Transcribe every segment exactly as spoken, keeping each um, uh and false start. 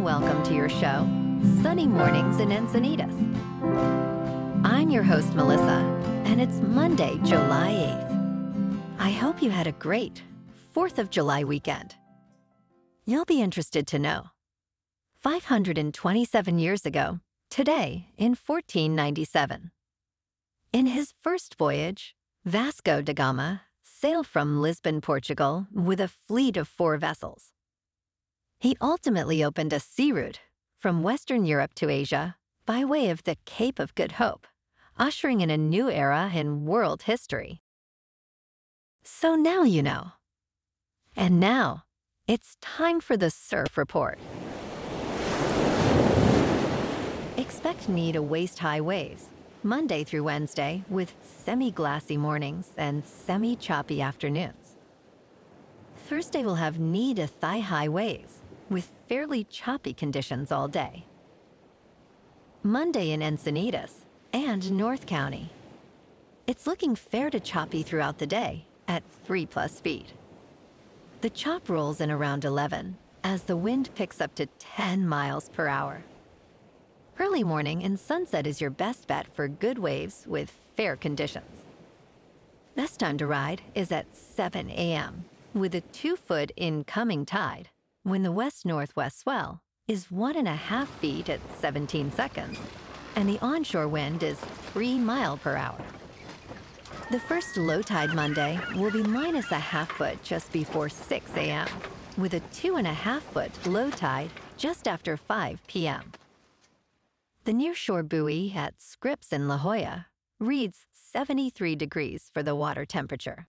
welcome to your show, Sunny Mornings in Encinitas. I'm your host, Melissa, and it's Monday, July eighth. I hope you had a great fourth of July weekend. You'll be interested to know, five hundred twenty-seven years ago, today in fourteen ninety-seven, in his first voyage, Vasco da Gama sailed from Lisbon, Portugal, with a fleet of four vessels. He ultimately opened a sea route from Western Europe to Asia by way of the Cape of Good Hope, ushering in a new era in world history. So now you know. And now, it's time for the Surf Report. Expect knee to waist-high waves, Monday through Wednesday, with semi-glassy mornings and semi-choppy afternoons. Thursday will have knee to thigh-high waves, with fairly choppy conditions all day. Monday in Encinitas and North County. It's looking fair to choppy throughout the day at three plus feet. The chop rolls in around eleven as the wind picks up to ten miles per hour. Early morning and sunset is your best bet for good waves with fair conditions. Best time to ride is at seven a.m. with a two-foot incoming tide when the west-northwest swell is one and a half feet at seventeen seconds, and the onshore wind is three mile per hour. The first low tide Monday will be minus a half foot just before six a.m., with a two and a half foot low tide just after five p.m. The nearshore buoy at Scripps in La Jolla reads seventy-three degrees for the water temperature.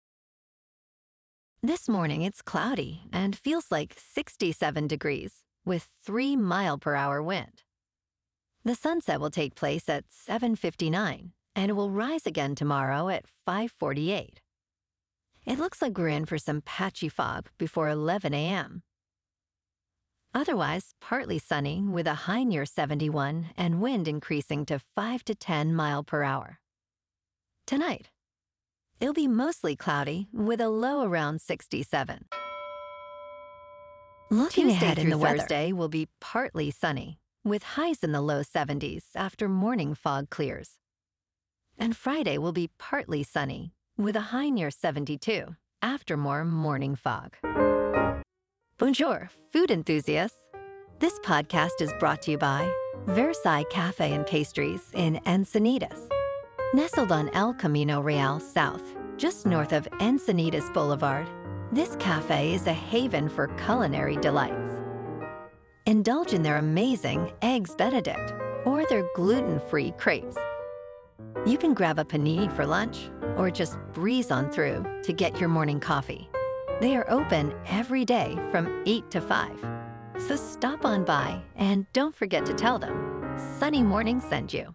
This morning it's cloudy and feels like sixty-seven degrees with three mile per hour wind. The sunset will take place at seven fifty-nine and it will rise again tomorrow at five forty-eight. It looks like we're in for some patchy fog before eleven a.m. Otherwise, partly sunny with a high near seventy-one and wind increasing to five to ten mile per hour. Tonight, it'll be mostly cloudy with a low around sixty-seven. Looking Tuesday ahead in the through Thursday will be partly sunny with highs in the low seventies after morning fog clears. And Friday will be partly sunny with a high near seventy-two after more morning fog. Bonjour, food enthusiasts. This podcast is brought to you by Versailles Cafe and Pastries in Encinitas. Nestled on El Camino Real South, just north of Encinitas Boulevard, this cafe is a haven for culinary delights. Indulge in their amazing Eggs Benedict or their gluten-free crepes. You can grab a panini for lunch or just breeze on through to get your morning coffee. They are open every day from eight to five. So stop on by and don't forget to tell them Sunny Morning sent you.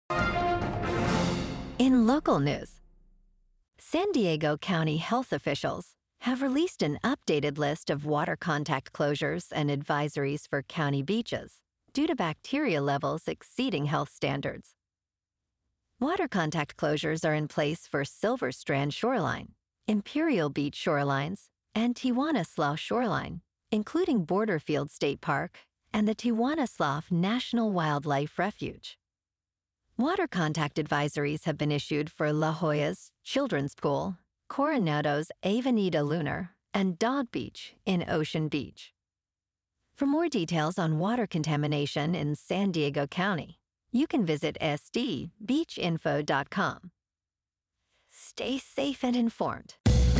In local news, San Diego County health officials have released an updated list of water contact closures and advisories for county beaches due to bacteria levels exceeding health standards. Water contact closures are in place for Silver Strand Shoreline, Imperial Beach Shorelines, and Tijuana Slough Shoreline, including Borderfield State Park and the Tijuana Slough National Wildlife Refuge. Water contact advisories have been issued for La Jolla's Children's Pool, Coronado's Avenida Lunar, and Dog Beach in Ocean Beach. For more details on water contamination in San Diego County, you can visit s d beach info dot com. Stay safe and informed.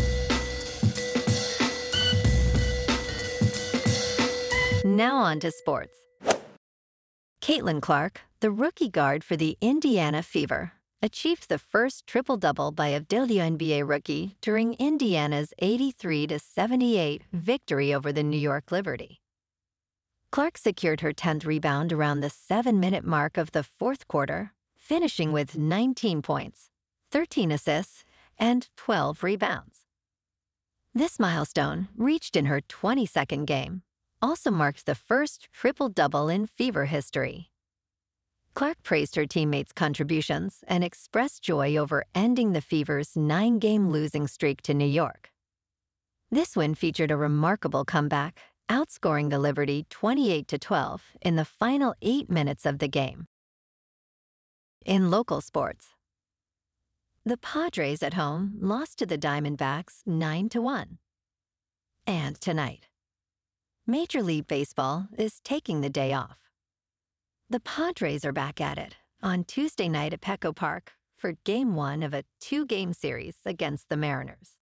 Now on to sports. Caitlin Clark, the rookie guard for the Indiana Fever, achieved the first triple-double by a W N B A rookie during Indiana's eighty-three to seventy-eight victory over the New York Liberty. Clark secured her tenth rebound around the seven-minute mark of the fourth quarter, finishing with nineteen points, thirteen assists, and twelve rebounds. This milestone, reached in her twenty-second game, also marked the first triple-double in Fever history. Clark praised her teammates' contributions and expressed joy over ending the Fever's nine-game losing streak to New York. This win featured a remarkable comeback outscoring the Liberty twenty-eight to twelve in the final eight minutes of the game. In local sports, the Padres at home lost to the Diamondbacks nine to one. And tonight, Major League Baseball is taking the day off. The Padres are back at it on Tuesday night at Petco Park for Game one of a two-game series against the Mariners.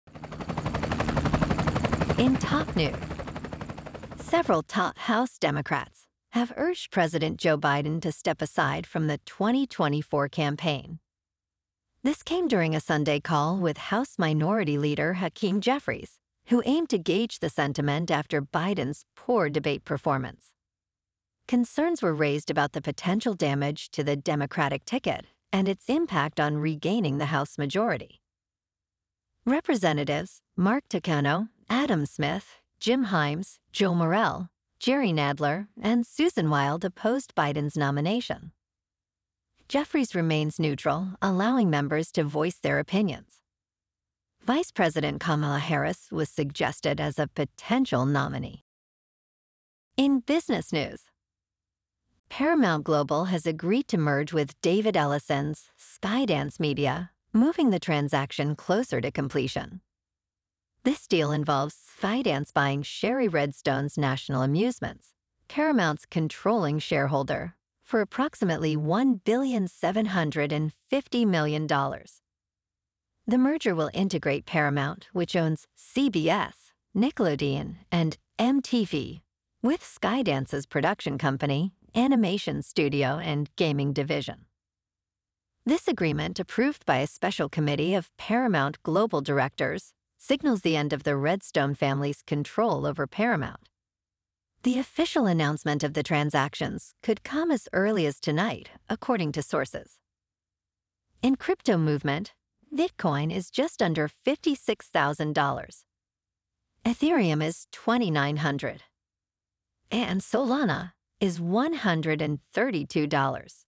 In top news, several top House Democrats have urged President Joe Biden to step aside from the twenty twenty-four campaign. This came during a Sunday call with House Minority Leader Hakeem Jeffries, who aimed to gauge the sentiment after Biden's poor debate performance. Concerns were raised about the potential damage to the Democratic ticket and its impact on regaining the House majority. Representatives Mark Takano, Adam Smith, Jim Himes, Joe Morell, Jerry Nadler, and Susan Wild opposed Biden's nomination. Jeffries remains neutral, allowing members to voice their opinions. Vice President Kamala Harris was suggested as a potential nominee. In business news, Paramount Global has agreed to merge with David Ellison's Skydance Media, moving the transaction closer to completion. This deal involves Skydance buying Sherry Redstone's National Amusements, Paramount's controlling shareholder, for approximately one billion seven hundred fifty million dollars. The merger will integrate Paramount, which owns C B S, Nickelodeon, and M T V, with Skydance's production company, animation studio, and gaming division. This agreement, approved by a special committee of Paramount Global directors, signals the end of the Redstone family's control over Paramount. The official announcement of the transactions could come as early as tonight, according to sources. In crypto movement, Bitcoin is just under fifty-six thousand dollars. Ethereum is twenty-nine hundred dollars. And Solana is one hundred thirty-two dollars.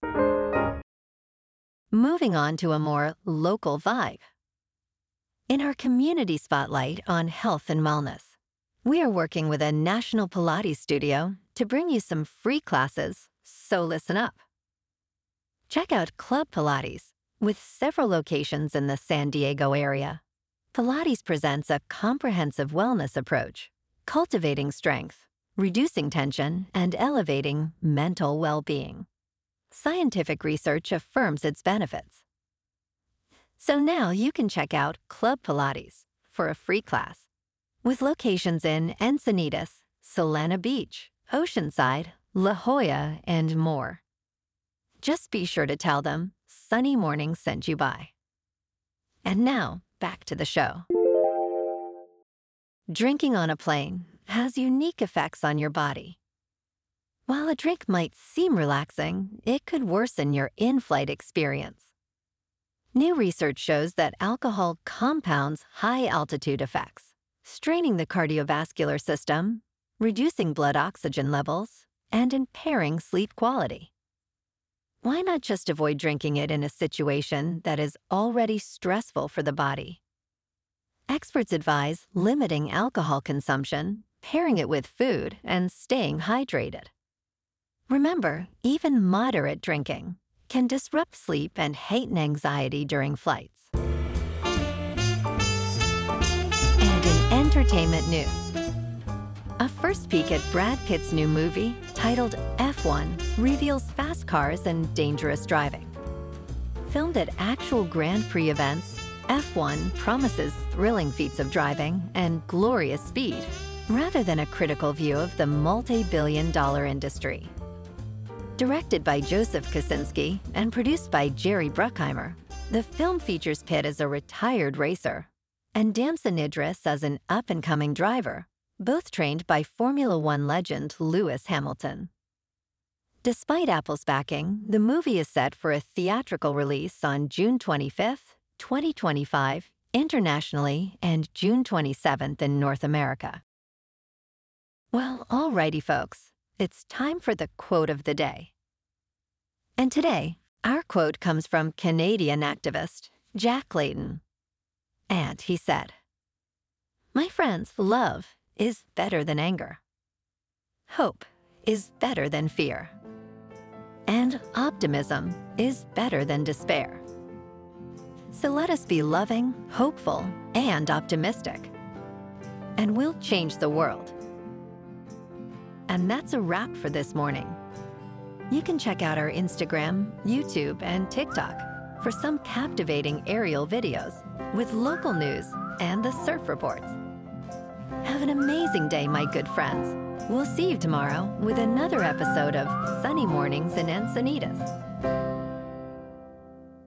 Moving on to a more local vibe. In our community spotlight on health and wellness, we are working with a national Pilates studio to bring you some free classes, so listen up. Check out Club Pilates. With several locations in the San Diego area, Pilates presents a comprehensive wellness approach, cultivating strength, reducing tension, and elevating mental well-being. Scientific research affirms its benefits. So now you can check out Club Pilates for a free class, with locations in Encinitas, Solana Beach, Oceanside, La Jolla, and more. Just be sure to tell them Sunny Morning sent you by. And now, back to the show. Drinking on a plane has unique effects on your body. While a drink might seem relaxing, it could worsen your in-flight experience. New research shows that alcohol compounds high-altitude effects, straining the cardiovascular system, reducing blood oxygen levels, and impairing sleep quality. Why not just avoid drinking it in a situation that is already stressful for the body? Experts advise limiting alcohol consumption, pairing it with food, and staying hydrated. Remember, even moderate drinking can disrupt sleep and heighten anxiety during flights. And in entertainment news, a first peek at Brad Pitt's new movie, titled F one, reveals fast cars and dangerous driving. Filmed at actual Grand Prix events, F one promises thrilling feats of driving and glorious speed, rather than a critical view of the multi-billion dollar industry. Directed by Joseph Kosinski and produced by Jerry Bruckheimer, the film features Pitt as a retired racer and Damson Idris as an up-and-coming driver, both trained by Formula One legend Lewis Hamilton. Despite Apple's backing, the movie is set for a theatrical release on June twenty-fifth, twenty twenty-five, internationally, and June twenty-seventh in North America. Well, alrighty, folks, it's time for the quote of the day. And today, our quote comes from Canadian activist Jack Layton. And he said, "My friends, love is better than anger. Hope is better than fear. And optimism is better than despair. So let us be loving, hopeful, and optimistic. And we'll change the world. And that's a wrap for this morning. You can check out our Instagram, YouTube, and TikTok for some captivating aerial videos with local news and the surf reports. Have an amazing day, my good friends. We'll see you tomorrow with another episode of Sunny Mornings in Encinitas.